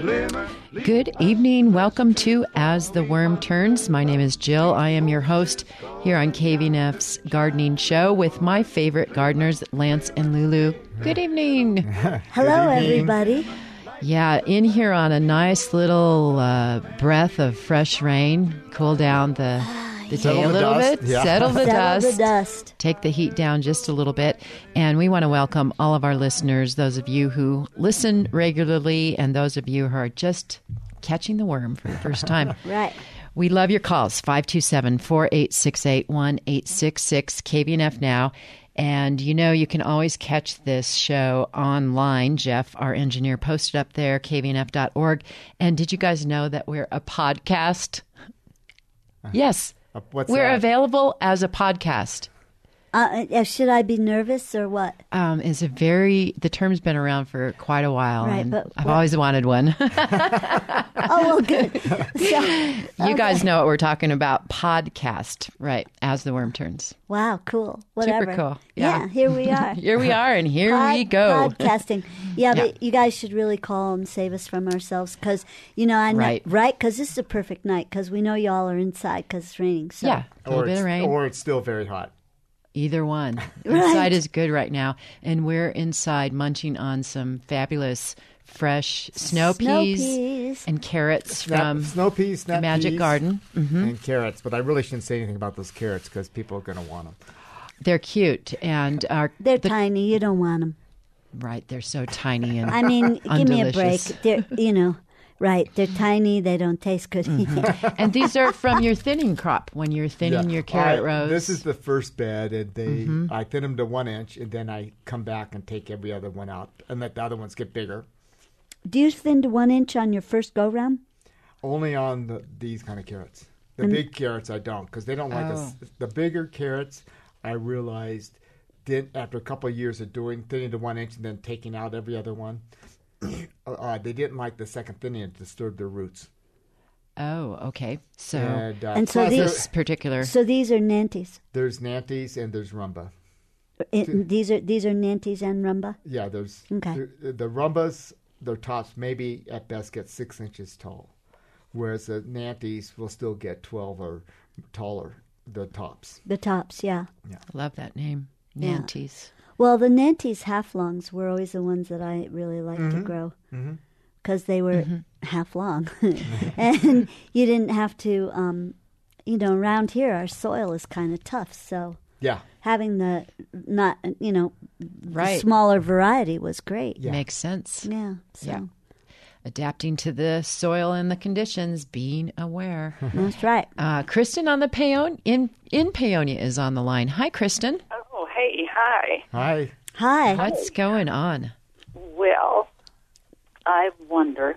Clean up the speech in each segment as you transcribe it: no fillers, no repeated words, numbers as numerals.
Good evening. Welcome to As the Worm Turns. My name is Jill. I am your host here on KVNF's Gardening Show with my favorite gardeners, Lance and Lulu. Good evening. Hello, everybody. Yeah, in here on a nice little breath of fresh rain, cool down the day a little bit, settle the dust, take the heat down just a little bit. And we want to welcome all of our listeners, those of you who listen regularly and those of you who are just catching the worm for the first time. Right. We love your calls, 527-4868-1866, KVNF Now. And you know, you can always catch this show online. Jeff, our engineer, posted up there, kvnf.org. And did you guys know that we're a podcast? Yes. We're available as a podcast. Should I be nervous or what? The term's been around for quite a while, right, and I've always wanted one. Oh, well, good. You guys know what we're talking about. Podcast, right, As the Worm Turns. Wow, cool. Whatever. Super cool. Yeah, here we are. Here we are, and here we go. Podcasting. Yeah, but you guys should really call and save us from ourselves because, you know, I know, right? Because this is a perfect night because we know y'all are inside because it's raining. So. Yeah, a little bit of rain. Or it's still very hot. Either one. Inside is good right now. And we're inside munching on some fabulous fresh snow peas and carrots from snow peas, the Magic Garden. Mm-hmm. And carrots. But I really shouldn't say anything about those carrots because people are going to want them. They're cute. And they're tiny. You don't want them. Right. They're so tiny and I mean, give me a break. They're, right. They're tiny. They don't taste good. Mm-hmm. And these are from your thinning crop when you're thinning your carrot rows. This is the first bed, and I thin them to 1 inch, and then I come back and take every other one out and let the other ones get bigger. Do you thin to 1 inch on your first go-round? Only on these kind of carrots. The big carrots I don't because they don't like us. The bigger carrots, I realized, after a couple of years of doing thinning to 1 inch and then taking out every other one, they didn't like the second thinning. It disturbed their roots. Oh, okay. So, and so these particular. So these are Nantes. There's Nantes and there's Rumba. These are Nantes and Rumba. Yeah, there's okay. The Rumbas, their tops maybe at best get 6 inches tall, whereas the Nantes will still get 12 or taller. The tops. The tops, yeah. I love that name, Nantes. Yeah. Well, the Nantes half-longs were always the ones that I really liked to grow because they were half-long. And you didn't have to, around here our soil is kind of tough. So having the smaller variety was great. Yeah. Makes sense. Yeah. So. Yeah. Adapting to the soil and the conditions, being aware. That's right. Kristen on the in Paonia is on the line. Hi, Kristen. Oh, hey, hi. Hi. Hi. What's going on? Well, I wonder,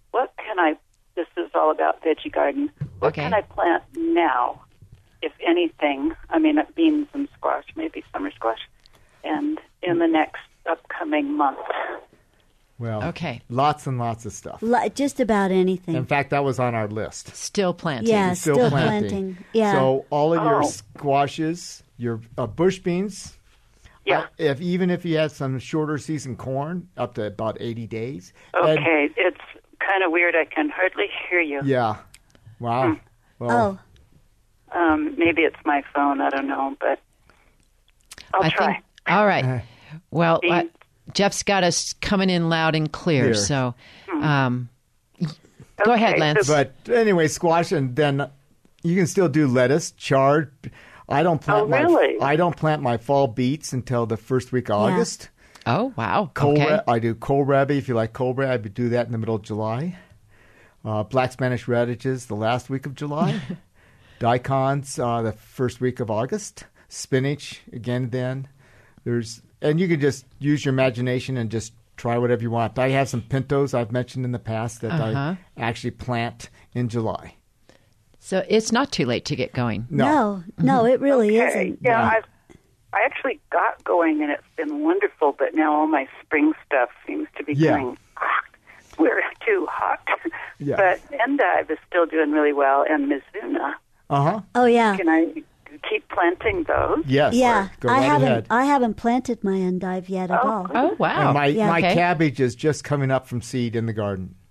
this is all about veggie garden. What can I plant now, if anything? I mean, beans and squash, maybe summer squash, and in the next upcoming month. Well, lots and lots of stuff. Just about anything. In fact, that was on our list. Still planting. Yeah, still planting. Yeah. So all of your squashes, your bush beans, even if you had some shorter season corn, up to about 80 days. Okay, it's kind of weird. I can hardly hear you. Yeah. Wow. Well, maybe it's my phone. I don't know, but I'll try. All right. Well, Jeff's got us coming in loud and clear, so go ahead, Lance. But anyway, squash, and then you can still do lettuce, chard. I don't plant I don't plant my fall beets until the first week of August. Oh, wow. I do kohlrabi. If you like kohlrabi, I would do that in the middle of July. Black Spanish radishes the last week of July. Daikons the first week of August. Spinach again then. And you can just use your imagination and just try whatever you want. I have some pintos I've mentioned in the past that I actually plant in July. So it's not too late to get going. No, it really isn't. Yeah, I actually got going, and it's been wonderful, but now all my spring stuff seems to be going, we're too hot. Yeah. But endive is still doing really well, and Mizuna. Oh, yeah. Can I keep planting those? Yes. Yeah. Go right ahead. I haven't planted my endive yet at all. Oh, wow. And my cabbage is just coming up from seed in the garden.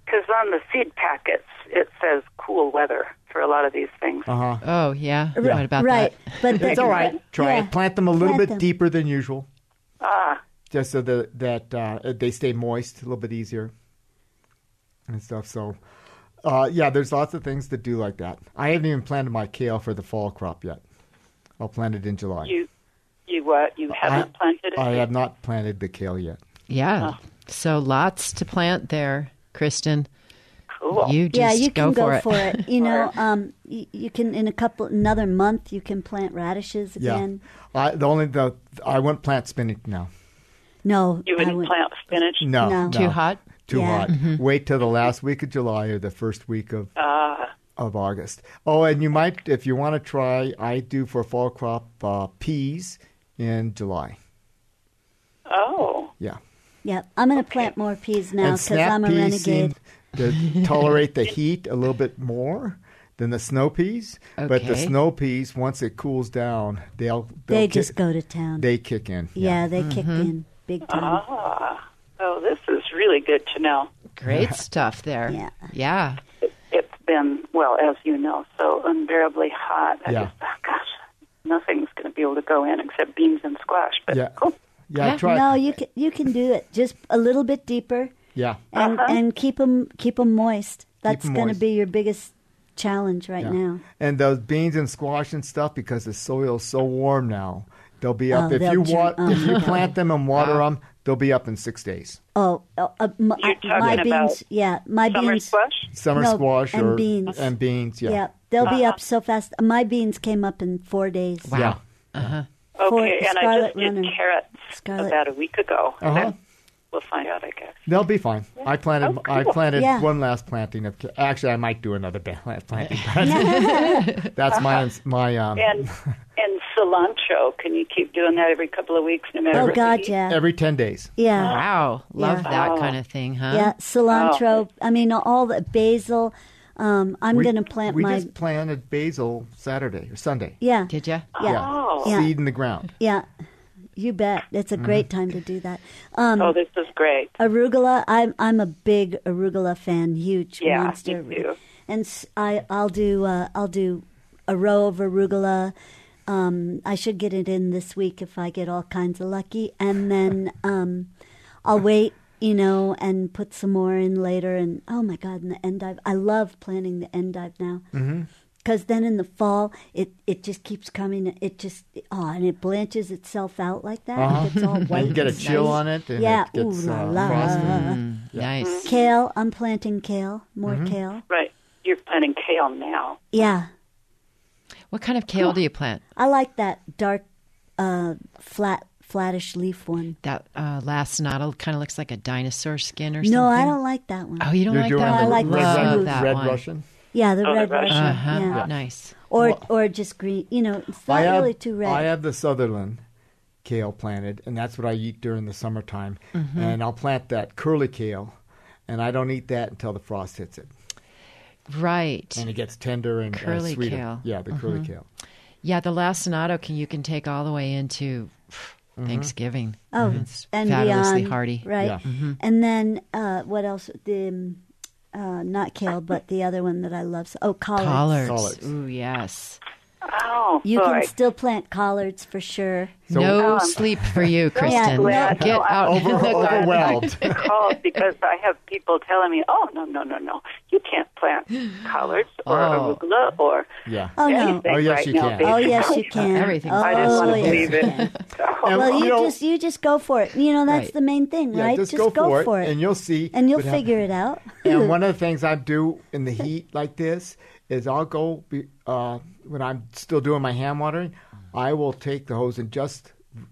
Because on the seed packets, it says cool weather for a lot of these things. Oh, yeah. What about that? But it's all right. Try it. Plant them a little bit deeper than usual. Just so that they stay moist, a little bit easier and stuff. So, there's lots of things to do like that. I haven't even planted my kale for the fall crop yet. I'll plant it in July. You haven't planted it? I have not planted the kale yet. Yeah. So lots to plant there, Kristen. Cool. You just can go for it. You know, you can another month you can plant radishes again. Yeah. I wouldn't plant spinach now. No, you wouldn't plant spinach. No. Too hot. Too hot. Mm-hmm. Wait till the last week of July or the first week of August. Oh, and you might, if you want to try, I do for fall crop peas in July. Oh. Yeah. Yeah, I'm going to plant more peas now because I'm a renegade. To tolerate the heat a little bit more than the snow peas. Okay. But the snow peas, once it cools down, they just go to town. They kick in. Yeah, they kick in big time. Oh, this is really good to know. Great stuff there. Yeah. It's been, well, as you know, so unbearably hot. I just thought, gosh, nothing's going to be able to go in except beans and squash. But cool. Yeah, try. No, you can do it just a little bit deeper. Yeah, and keep them moist. That's going to be your biggest challenge right now. And those beans and squash and stuff, because the soil's so warm now, they'll be up. If you plant them and water them, they'll be up in 6 days. My beans. My summer beans. Summer squash and beans. And beans. Yeah, they'll be up so fast. My beans came up in 4 days. Wow. Yeah. Okay, and I just did carrots about a week ago. We'll find out, I guess. They'll be fine. Yeah. I planted one last planting of. Actually, I might do another planting. That's my. And cilantro. Can you keep doing that every couple of weeks? No matter every 10 days. Yeah. Wow. Love that kind of thing, huh? Yeah, cilantro. I mean, all the basil. I'm going to plant We just planted basil Saturday or Sunday. Yeah. Did you? Yeah. Seed in the ground. Yeah. You bet. It's a great time to do that. This is great. Arugula. I'm a big arugula fan. Huge monster. Me too. And I'll do a row of arugula. I should get it in this week if I get all kinds of lucky, and then I'll wait. And put some more in later. And oh my God, and the endive. I love planting the endive now. Because then in the fall, it just keeps coming. And it blanches itself out like that. It gets all white. And you get a chill on it. And it gets frosty. Nice. Kale. I'm planting kale. More kale. Right. You're planting kale now. Yeah. What kind of kale do you plant? I like that dark, flattish leaf one. That lacinato kind of looks like a dinosaur skin or something. No, I don't like that one. Oh, you don't like that one? I like the red Russian. Yeah, the red Russian. Yeah. Nice. Or just green. It's not really too red. I have the Sutherland kale planted, and that's what I eat during the summertime. And I'll plant that curly kale, and I don't eat that until the frost hits it. Right. And it gets tender and curly sweeter. Kale. Yeah, the curly kale. Yeah, the lacinato you can take all the way into Thanksgiving. Oh, it's and fabulously beyond, hearty. Right. Yeah. And then what else? Not kale, but the other one that I love. Collards. Ooh, yes. Oh, you can still plant collards for sure. So, no sleep for you, Kristen. Get out. Overwhelmed. Because I have people telling me, "Oh, no, you can't plant collards or arugula or anything yes, right you now." can. Basically. Oh, yes, you can. Everything. I didn't want to believe it. Well, you just go for it. That's the main thing, right? Just go for it, and you'll see, and you'll figure it out. And one of the things I do in the heat like this is I'll go when I'm still doing my hand watering. I will take the hose and just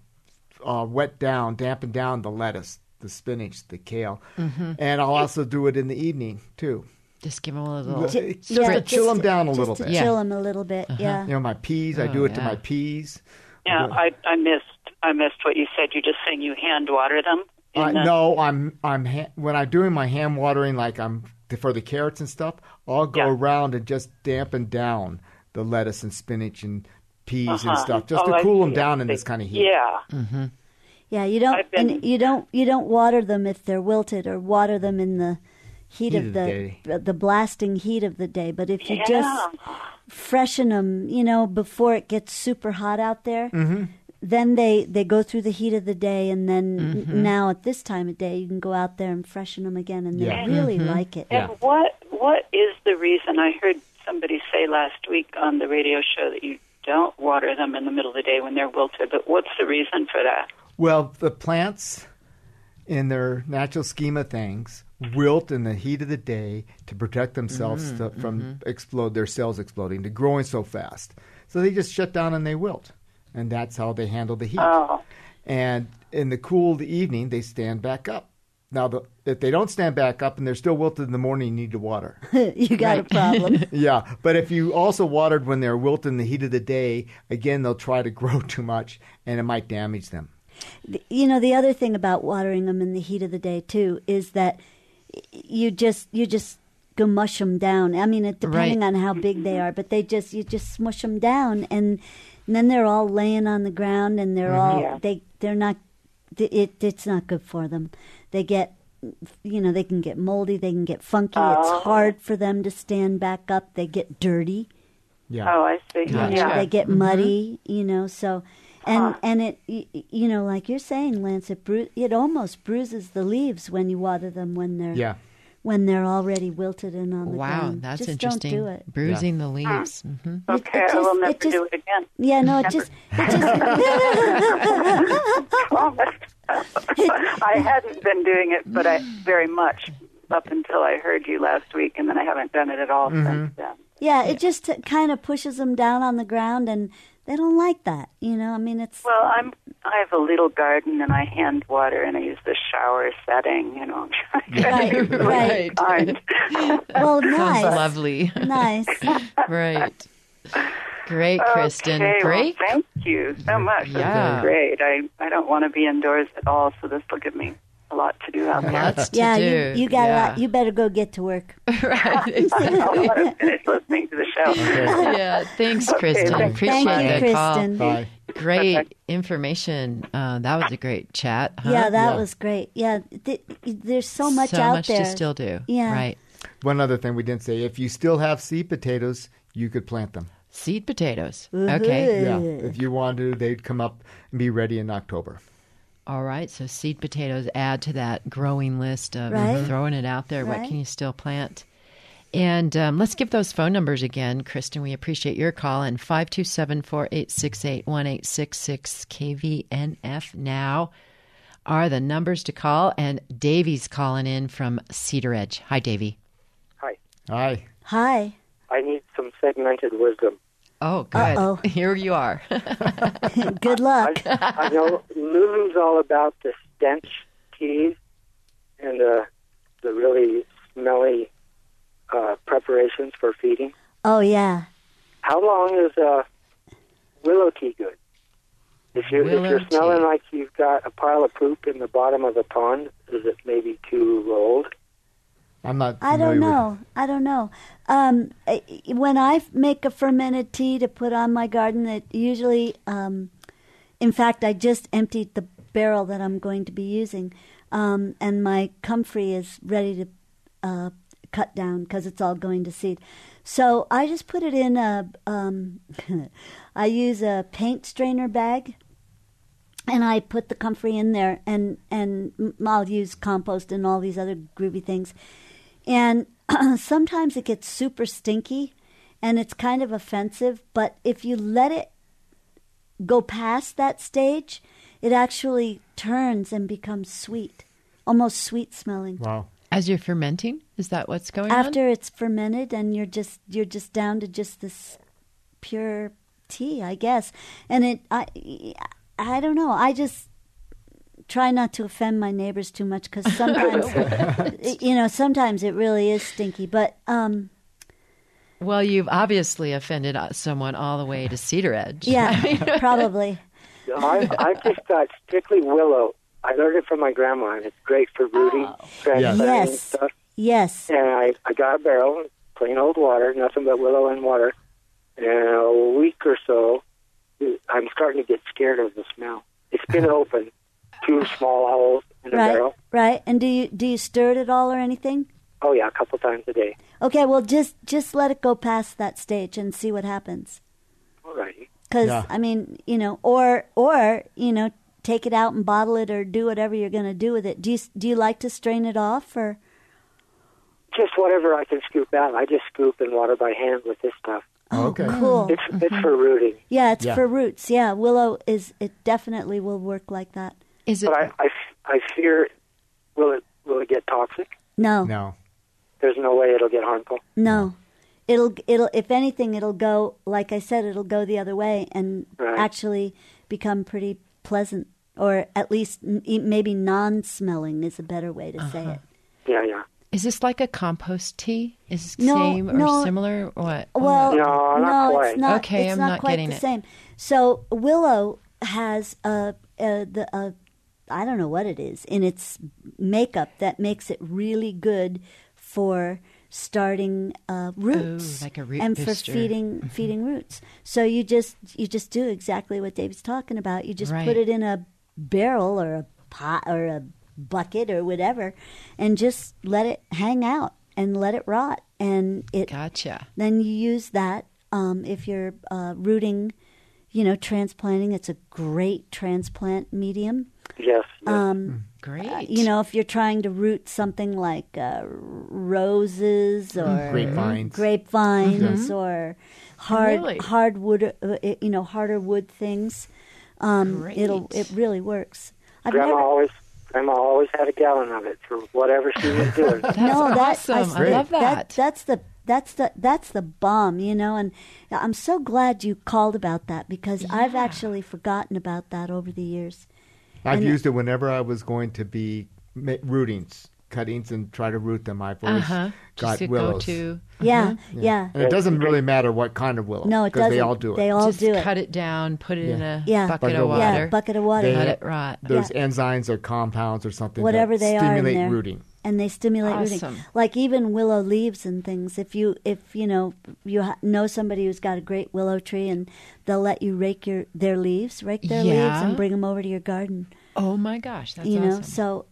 dampen down the lettuce, the spinach, the kale, and I'll also do it in the evening too. Just give them a little, just to chill them down a little bit. Chill them a little bit, yeah. My peas, I do it to my peas. Yeah, I missed what you said. You're just saying you hand water them. No, when I'm doing my hand watering, like for the carrots and stuff, I'll go around and just dampen down the lettuce and spinach and peas and stuff, just to cool them down in this kind of heat. Yeah. Yeah, you don't water them if they're wilted, or water them in the heat of the blasting heat of the day. But if you just freshen them, before it gets super hot out there, then they go through the heat of the day, and then now at this time of day, you can go out there and freshen them again, and they really like it. And what is the reason? I heard somebody say last week on the radio show that you don't water them in the middle of the day when they're wilted, but what's the reason for that? Well, the plants, in their natural scheme of things, wilt in the heat of the day to protect themselves from their cells exploding. They're growing so fast. So they just shut down and they wilt. And that's how they handle the heat. Oh. And in the cool of the evening, they stand back up. Now, if they don't stand back up and they're still wilted in the morning, you need to water. You got a problem. Yeah. But if you also watered when they're wilted in the heat of the day, again, they'll try to grow too much and it might damage them. The other thing about watering them in the heat of the day, too, is that you just go mush them down. I mean, depending on how big they are, but you just smush them down, and then they're all laying on the ground, and they're all they're not. It's not good for them. They get, they can get moldy, they can get funky. It's hard for them to stand back up. They get dirty. Yeah. Oh, I see. They get muddy. So. And it, like you're saying, Lance, it almost bruises the leaves when you water them when they're already wilted and on the ground. Wow, that's just interesting. Don't do it. Bruising the leaves. Okay, I will never do it again. Yeah, no, I hadn't been doing it, but very much up until I heard you last week, and then I haven't done it at all since then. Yeah, it just kind of pushes them down on the ground, and they don't like that, I mean, it's... Well, I have a little garden, and I hand water, and I use the shower setting, Right. Well, nice. Sounds lovely. Nice. Right. Great, Kristen. Okay, great. Well, thank you so much. Yeah. This is great. I don't want to be indoors at all, so this will give me a lot to do out there. Lots to do. You got a lot. You better go get to work. Right. Exactly. I want to finish listening to the show. Okay. Yeah. Thanks, Kristen. Appreciate Thank you, the call. Kristen. Bye. Great information. That was a great chat. Huh? Yeah, that was great. Yeah, there's so much out there. So much to still do. Yeah. Right. One other thing we didn't say, if you still have seed potatoes, you could plant them. Seed potatoes. Ooh. Okay. Yeah. If you wanted to, they'd come up and be ready in October. All right. So seed potatoes add to that growing list of throwing it out there. Right. What can you still plant? And let's give those phone numbers again, Kristen. We appreciate your call. And 527-4868-1866 KVNF now are the numbers to call. And Davy's calling in from Cedar Edge. Hi, Davy. Hi. Hi. Hi. I need some segmented wisdom. Oh, good. Uh-oh. Here you are. Good luck. I know Lulu's all about the stench teas and the really smelly preparations for feeding. Oh, yeah. How long is willow tea good? If you're smelling like you've got a pile of poop in the bottom of the pond, is it maybe too old? I'm not. I don't know. When I make a fermented tea to put on my garden, it usually, in fact, I just emptied the barrel that I'm going to be using, and my comfrey is ready to cut down because it's all going to seed. So I just put it in I use a paint strainer bag, and I put the comfrey in there, and I'll use compost and all these other groovy things. And sometimes it gets super stinky, and it's kind of offensive. But if you let it go past that stage, it actually turns and becomes sweet, almost sweet smelling. Wow. As you're fermenting, is that what's going on? After it's fermented, and you're just down to just this pure tea, I guess. And I don't know. I just try not to offend my neighbors too much because sometimes, sometimes it really is stinky. But well, you've obviously offended someone all the way to Cedar Edge. Yeah, probably. I just got strictly willow. I learned it from my grandma, and it's great for rooting, transplanting and stuff. Yes. And I got a barrel, plain old water, nothing but willow and water. And a week or so, I'm starting to get scared of the smell. It's been open. 2 small holes in a barrel. Right. And do you stir it at all or anything? Oh, yeah, a couple times a day. Okay, well, just let it go past that stage and see what happens. All righty. Because, I mean, or take it out and bottle it or do whatever you're going to do with it. Do you like to strain it off or? Just whatever I can scoop out. I just scoop and water by hand with this stuff. Oh, okay. Cool. It's for rooting. Yeah, it's for roots. Yeah, willow it definitely will work like that. Is it? But I fear, will it get toxic? No. There's no way it'll get harmful. No. It'll if anything it'll go, like I said, it'll go the other way and actually become pretty pleasant, or at least maybe non-smelling is a better way to say it. Yeah. Is this like a compost tea? Is it No, same or similar or what? Well, no, not quite. It's not. Okay, it's I'm not not quite getting the it. same. So willow has I don't know what it is in its makeup that makes it really good for starting roots, like a root and booster. for feeding roots. So you just do exactly what David's talking about. You just put it in a barrel or a pot or a bucket or whatever, and just let it hang out and let it rot. And it Gotcha. Then you use that if you're rooting, transplanting. It's a great transplant medium. Yes. Great. If you're trying to root something like roses or grapevines or hardwood, harder wood things, it really works. Grandma always had a gallon of it for whatever she was doing. That's awesome. I love that. That's the bomb, and I'm so glad you called about that because I've actually forgotten about that over the years. I've used it whenever I was going to be rootings, cuttings, and try to root them. I've always got willows. Yeah. And it doesn't really matter what kind of willow. No, it doesn't. Because they all do it. They all Just do it. cut it down, put it in a Bucket of water. Yeah, bucket of water. Let it rot. There's enzymes or compounds or something Whatever that they are in stimulate there. rooting. And they stimulate Awesome. rooting, like even willow leaves and things. If you know somebody who's got a great willow tree, and they'll let you rake their leaves, leaves, and bring them over to your garden. Oh my gosh, that's awesome. So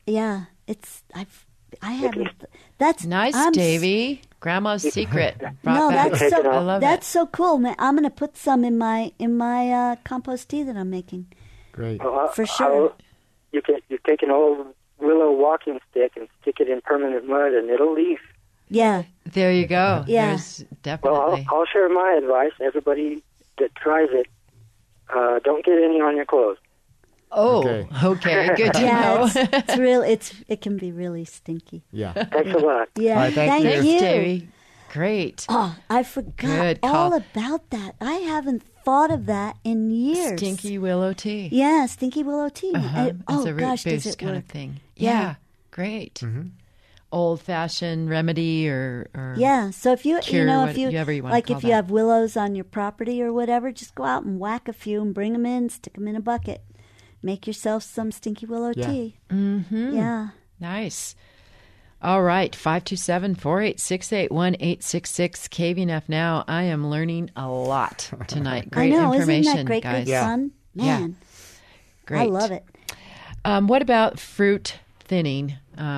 I haven't. That's nice, Davy. Grandma's secret. No, that's so. I love that's so cool, man. I'm going to put some in my compost tea that I'm making. Great. For sure. You take an old willow walking stick and stick it in permanent mud, and it'll leaf. Yeah. There you go. Yeah. There's definitely. Well, I'll share my advice. Everybody that tries it, don't get any on your clothes. Oh, okay. Good to know. It's real. It can be really stinky. Yeah. Thanks a lot. Yeah. Right, thank Thank you. you. Davy. Great. Oh, I forgot Good all call. about that. I haven't thought of that in years. Stinky willow tea. Yeah, stinky willow tea. It's a root gosh, does boost it kind work? of thing. Yeah. Great. Mm-hmm. Old-fashioned remedy or yeah. So if you cure, whatever you want to call if you that. have willows on your property or whatever, just go out and whack a few and bring them in, stick them in a bucket. Make yourself some stinky willow tea. Mm-hmm. Yeah. Nice. All right, 527-486-8186. KVNF Now. I am learning a lot tonight. Great I know, information, isn't that great, guys. great fun? Man, Great. I love it. What about fruit thinning?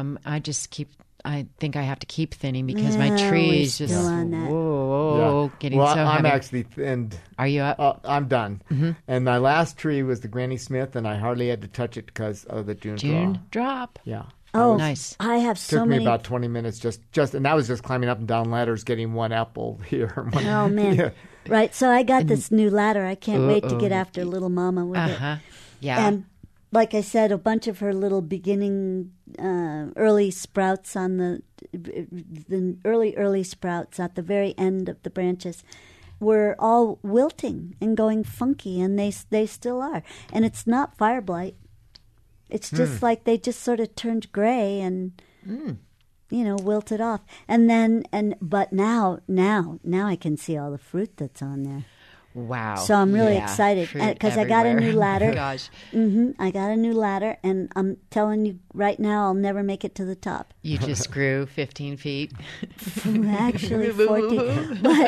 I think I have to keep thinning because my tree is just on that. getting well, so I'm heavy. actually thinned. Are you up? I'm done. Mm-hmm. And my last tree was the Granny Smith, and I hardly had to touch it because of the June drop. Yeah. Oh, nice. I have so Took many. me about 20 minutes just, and that was just climbing up and down ladders, getting one apple here. Oh, man. Yeah. Right. So I got this new ladder. I can't wait to get after little mama with it. Yeah. And like I said, a bunch of her little beginning early sprouts on the early sprouts at the very end of the branches were all wilting and going funky, and they still are. And it's not fire blight. It's just like they just sort of turned gray and wilted off. But now I can see all the fruit that's on there. Wow. So I'm really excited fruit because I got a new everywhere. ladder. Gosh. I got a new ladder, and I'm telling you right now I'll never make it to the top. You just grew 15 feet. Actually, 14. But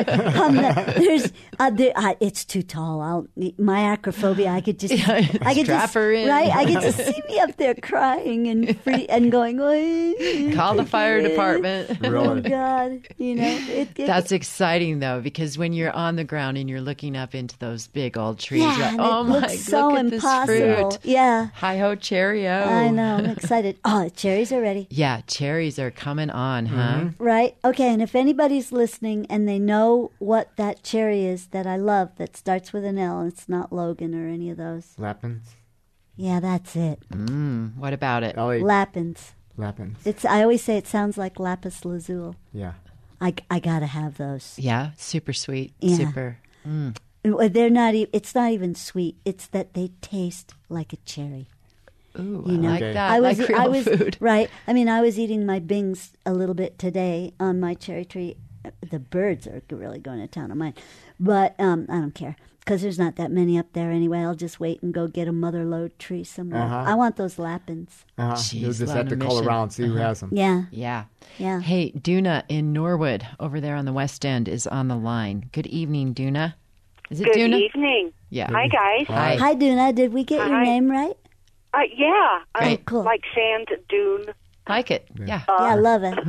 it's too tall. My acrophobia. I could just strap her in. Right. I get to see me up there crying and going. Call the fire department. Oh God! That's exciting though, because when you're on the ground and you're looking up into those big old trees, yeah, oh my! Looks so look at impossible. This fruit. Yeah. Hi ho, cherry-o. I know. I'm excited. Oh, cherries are ready. Yeah, cherries are coming on, huh? Right. Okay. And if anybody's listening and they know what that cherry is that I love that starts with an L, and it's not Logan or any of those. Lapins. Yeah, that's it. What about it? Lapins. I always say it sounds like lapis lazuli. Yeah. I gotta have those. Yeah, super sweet. Yeah. Super. They're not. It's not even sweet. It's that they taste like a cherry. Ooh, I like that. I was food. Right. I mean, I was eating my bings a little bit today on my cherry tree. The birds are really going to town on mine, but I don't care because there's not that many up there anyway. I'll just wait and go get a mother lode tree somewhere. I want those lapins. You'll just have to call around, see who has them. Yeah. Hey, Duna in Norwood over there on the West End is on the line. Good evening, Duna. Is it Duna? Good evening. Yeah. Hi, guys. Hi, Duna. Did we get your name right? Yeah. Great. Cool. Like sand dune. Like it. Yeah. I love it.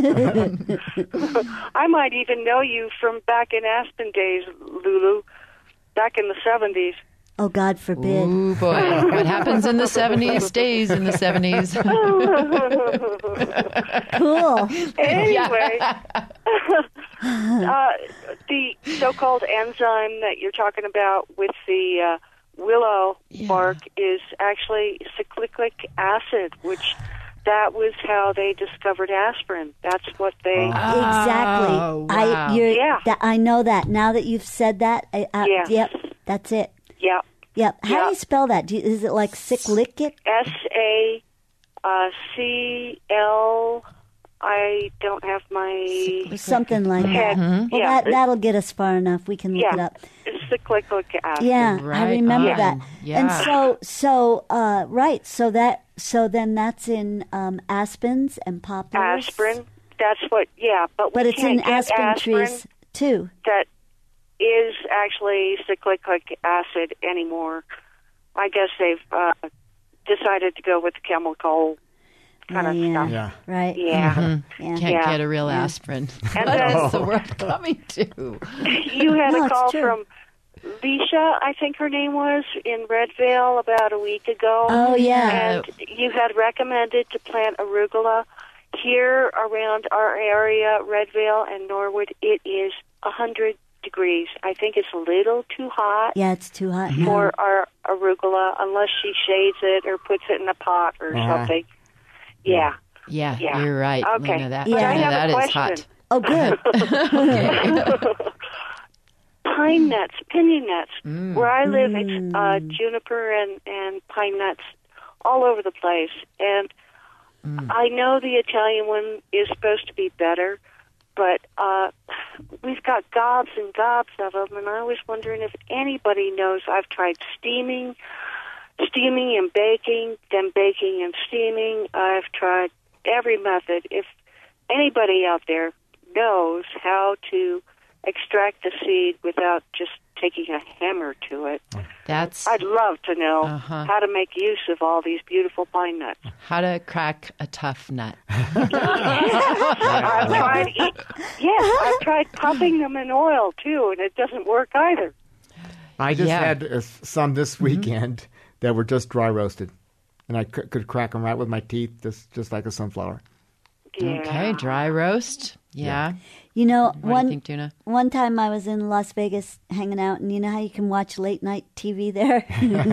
I might even know you from back in Aspen days, Lulu, back in the 70s. Oh, God forbid. Ooh, boy. What happens in the 70s stays in the 70s. Cool. Anyway, the so-called enzyme that you're talking about with the willow bark is actually cyclic acid, which that was how they discovered aspirin. That's what they... Exactly. Oh, wow. I know that. Now that you've said that, yes. Yep, that's it. Yep. How do you spell that? Is it like cyclic? SACL. I don't have my... Something like that. Mm-hmm. Well, that'll get us far enough. We can look it up. It's cyclic acid. Yeah, right I remember on. that. Yeah. And so then that's in aspens and poplars. Aspirin. That's what. Yeah, but it's in aspen trees too. That is actually cyclic acid anymore. I guess they've decided to go with the chemical kind of stuff. Yeah. Right. Yeah. Mm-hmm. Yeah. Can't get a real aspirin. And That's the world coming to. You had a call true. from Leisha, I think her name was, in Redvale about a week ago. Oh, yeah. And you had recommended to plant arugula. Here around our area, Redvale and Norwood, it is 100 degrees. I think it's a little too hot. Yeah, it's too hot now. For our arugula, unless she shades it or puts it in a pot or something. Yeah. Yeah, you're right. Okay. Lena, that, Yeah. I have that a is question. hot. Oh, good. Pine nuts, pinion nuts. Where I live, it's juniper and pine nuts all over the place. And I know the Italian one is supposed to be better, but we've got gobs and gobs of them, and I was wondering if anybody knows. I've tried steaming and baking, then baking and steaming. I've tried every method. If anybody out there knows how to extract the seed without just taking a hammer to it, I'd love to know how to make use of all these beautiful pine nuts. How to crack a tough nut. I've tried popping them in oil too, and it doesn't work either. I just had some this weekend that were just dry roasted, and I could crack them right with my teeth, just like a sunflower. Yeah. Okay, dry roast. Yeah. You know, What do you think, Tuna? one time I was in Las Vegas hanging out, and you know how you can watch late night TV there?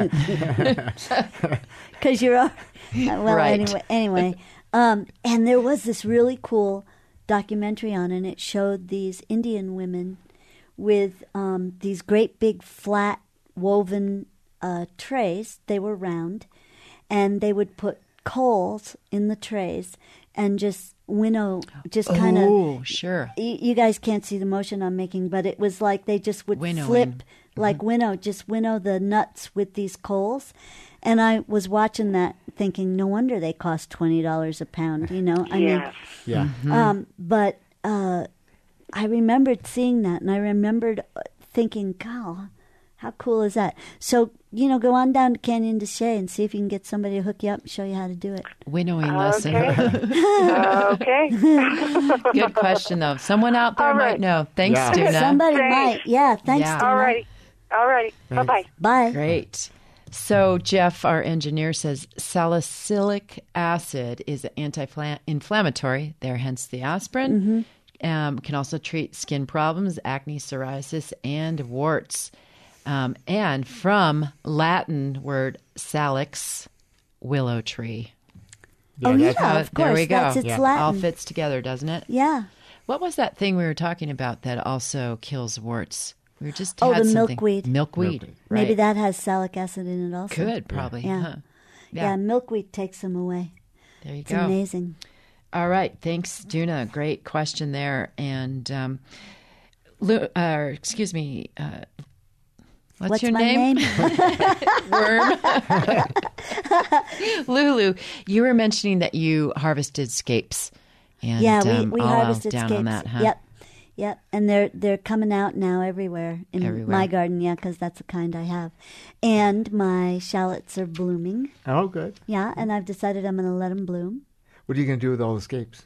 Because you're all... Well, Right. anyway. And there was this really cool documentary on, and it showed these Indian women with these great big flat woven trays. They were round, and they would put coals in the trays, and just winnow, just kind of. Oh, sure. You guys can't see the motion I'm making, but it was like they just would flip, like winnow, just winnow the nuts with these coals. And I was watching that thinking, no wonder they cost $20 a pound, I mean, yeah. But I remembered seeing that, and I remembered thinking, God, how cool is that? So, go on down to Canyon de Chelly and see if you can get somebody to hook you up and show you how to do it. Winnowing lesson. Okay. Good question, though. Someone out there might know. Thanks, Duna. Somebody might. Yeah, thanks, Duna. All righty. Bye-bye. Bye. Great. So Jeff, our engineer, says salicylic acid is anti-inflammatory, there hence the aspirin. Can also treat skin problems, acne, psoriasis, and warts. And from Latin word salix, willow tree. Of course. There we go. It's Latin. All fits together, doesn't it? Yeah. What was that thing we were talking about that also kills warts? We were just the something. milkweed. Milkweed. Right. Maybe that has salic acid in it also. Could, probably. Yeah. Huh. Yeah, milkweed takes them away. There you It's go. amazing. All right. Thanks, Duna. Great question there. And, excuse me, what's your my name? Worm. Lulu, you were mentioning that you harvested scapes. And, we all harvested down scapes. on that, huh? Yep, and they're coming out now everywhere in my garden, because that's the kind I have. And my shallots are blooming. Oh, good. Yeah, and I've decided I'm going to let them bloom. What are you going to do with all the scapes?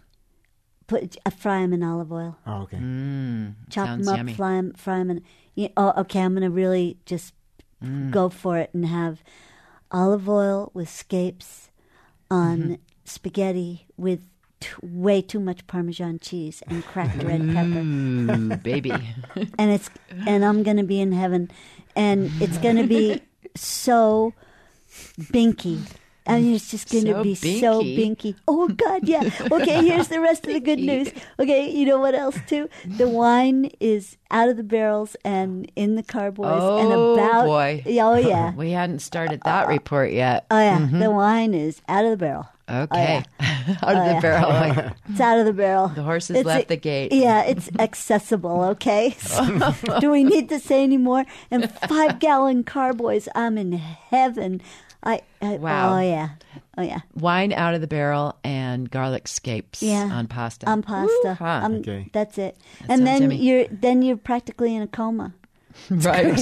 Fry them in olive oil. Oh, okay. Chop sounds them up, yummy. fry them in. Okay, I'm going to really just go for it and have olive oil with scapes on spaghetti with way too much Parmesan cheese and cracked red pepper. Baby. and I'm going to be in heaven, and it's going to be so binky. I mean, it's just going to be so binky. Oh, God, yeah. Okay, here's the rest of the good news. Okay, you know what else, too? The wine is out of the barrels and in the carboys. Boy. Oh, yeah. We hadn't started that report yet. Oh, yeah. The wine is out of the barrel. Okay. Oh, yeah. Out of the barrel. It's out of the barrel. The horse has left the gate. Yeah, it's accessible, okay? So, do we need to say any more? And 5-gallon carboys, I'm in heaven. Wow. Oh, yeah. Oh, yeah. Wine out of the barrel and garlic scapes on pasta. On pasta. Okay. That's it. That and sounds then you're practically in a coma. Right.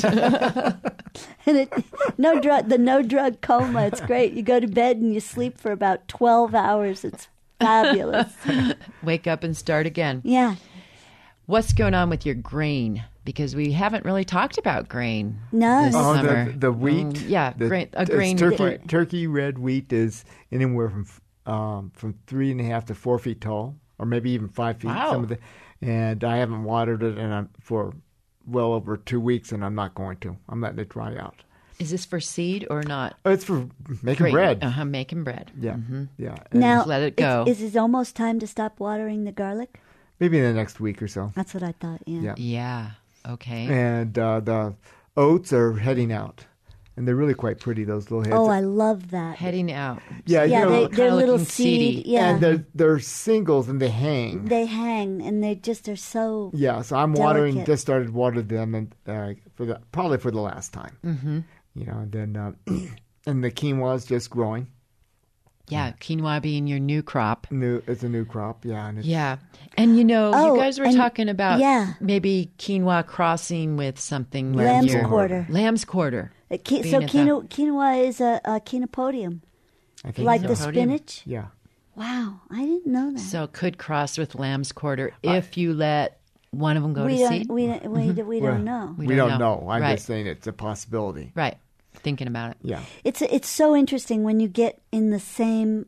And the no drug coma. It's great. You go to bed and you sleep for about 12 hours. It's fabulous. Wake up and start again. Yeah. What's going on with your grain? Because we haven't really talked about grain this summer. The wheat. Grain. Turkey red wheat is anywhere from 3.5 to 4 feet tall, or maybe even 5 feet. Wow. And I haven't watered it for well over 2 weeks, and I'm not going to. I'm letting it dry out. Is this for seed or not? Oh, it's for making bread. Making bread. Yeah, yeah. And Now, let it go. Is it almost time to stop watering the garlic? maybe in the next week or so. That's what I thought, yeah. Yeah. Okay. And the oats are heading out. And they're really quite pretty, those little heads. Oh, I love that. Heading out. Yeah, Yeah, you know, they're little looking seed. seedy. Yeah. and they're singles and they hang. They hang, and they just are so. Yeah, so I'm delicate. just started watering them, and probably for the last time. Mm-hmm. You know, and then and the quinoa's just growing. Yeah, quinoa being your new crop. It's a new crop, yeah. And it's, Yeah. And you know, you guys were and- talking about yeah. maybe quinoa crossing with something like Lamb's your- quarter. Lamb's quarter. So Being at quinoa is a quinopodium, I think like so. the spinach. Yeah. Wow, I didn't know that. So could cross with lamb's quarter if you let one of them go we to don't, seed. we don't, we Well, don't know. We don't know. I'm Right. just saying it's a possibility. Right. Thinking about it. Yeah. It's so interesting when you get in the same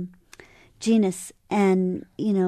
genus and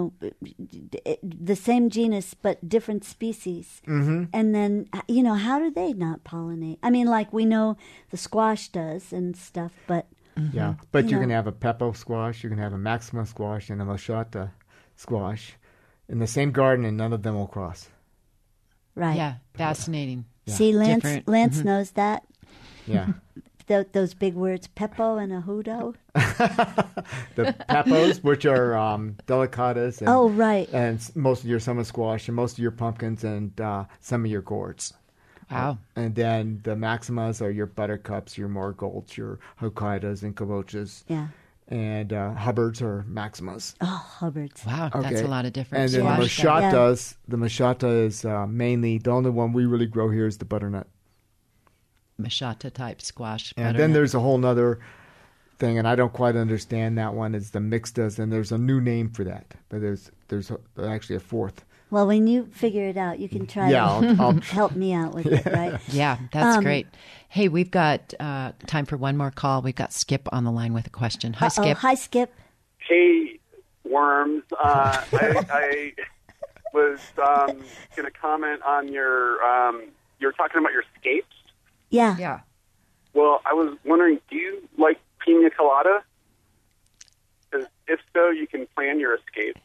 the same genus but different species, and then how do they not pollinate? I mean, like we know the squash does and stuff, but Yeah. But you know. can have a Peppo squash, you can have a Maxima squash, and a Moschata squash in the same garden, and none of them will cross. right? Yeah. Fascinating. See, Lance Different. Lance knows that. Yeah. those big words, pepo and a hudo? The pepos, which are delicatas. And, right. And most of your summer squash and most of your pumpkins and some of your gourds. Wow. And then the maximas are your buttercups, your marigolds, your Hokkaidos and kabochas. Yeah. And Hubbards are maximas. Oh, Hubbards. Wow, that's a lot of different. And then the machata is mainly, the only one we really grow here is the butternut. Machata type squash. And then there's a whole nother thing, and I don't quite understand that one, is the mixtas, and there's a new name for that. But there's actually a fourth. Well, when you figure it out, you can try to help me out with it, right? Yeah, that's great. Hey, we've got time for one more call. We've got Skip on the line with a question. Hi, Skip. Hi, Skip. Hey, worms. I was going to comment on you're talking about your scapes. Yeah. Yeah. Well, I was wondering, do you like pina colada? Because if so, you can plan your escape.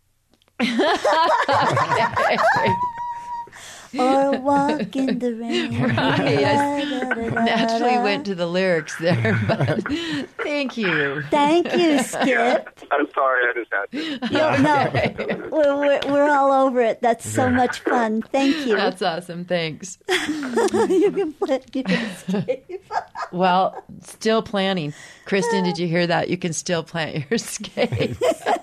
Or walk in the rain. Naturally went to the lyrics there, but thank you. Thank you, Skip. I'm sorry, I just had to. No, we're all over it. That's so much fun. Thank you. That's awesome. Thanks. You can play your escape. Well, still planning. Kristen, did you hear that? You can still plant your escapes.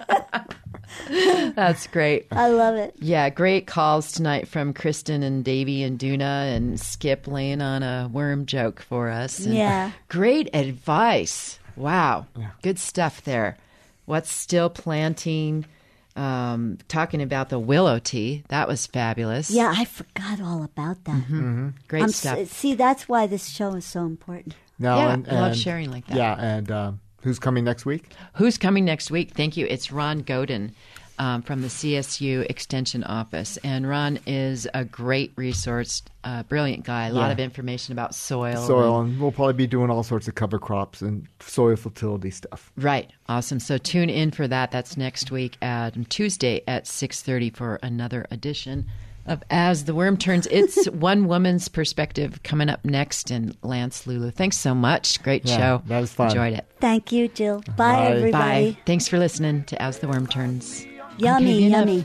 That's great. I love it. Yeah, great calls tonight from Kristen and Davey and Duna and Skip laying on a worm joke for us. And great advice. Wow. Yeah. Good stuff there. What's still planting? Talking about the willow tea. That was fabulous. Yeah, I forgot all about that. Mm-hmm. Mm-hmm. Great stuff. See, that's why this show is so important. No, I love sharing like that. Yeah, and who's coming next week? Who's coming next week? Thank you. It's Ron Godin from the CSU Extension Office. And Ron is a great resource, brilliant guy, a lot of information about soil. And we'll probably be doing all sorts of cover crops and soil fertility stuff. Right. Awesome. So tune in for that. That's next week at Tuesday at 6:30 for another edition of As the Worm Turns. It's One Woman's Perspective coming up next. And Lance Lulu, thanks so much. Great show. That was fun. Enjoyed it. Thank you, Jill. Bye, everybody. Bye. Thanks for listening to As the Worm Turns. Yummy, yummy.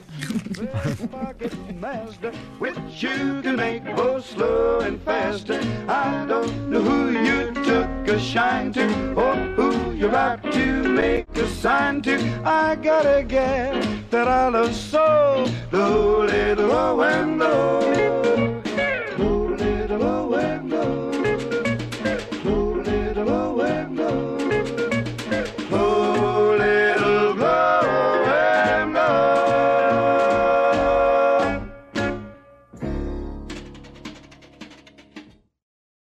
Which you can make both slow and faster. I don't know who you took a shine to or who you're about to make a sign to. I got a gal that I love so, the little and the